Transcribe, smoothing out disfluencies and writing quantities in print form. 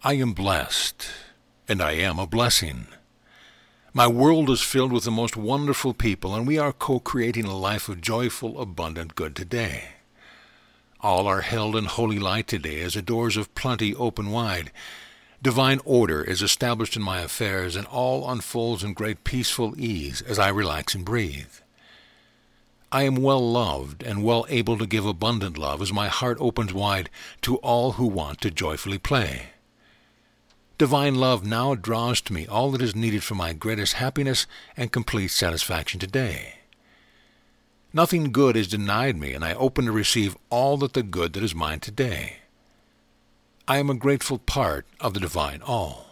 I am blessed, and I am a blessing. My world is filled with the most wonderful people, and we are co-creating a life of joyful, abundant good today. All are held in holy light today as the doors of plenty open wide. Divine order is established in my affairs, and all unfolds in great peaceful ease as I relax and breathe. I am well loved and well able to give abundant love as my heart opens wide to all who want to joyfully play. Divine love now draws to me all that is needed for my greatest happiness and complete satisfaction today. Nothing good is denied me, and I open to receive all that the good that is mine today. I am a grateful part of the divine all.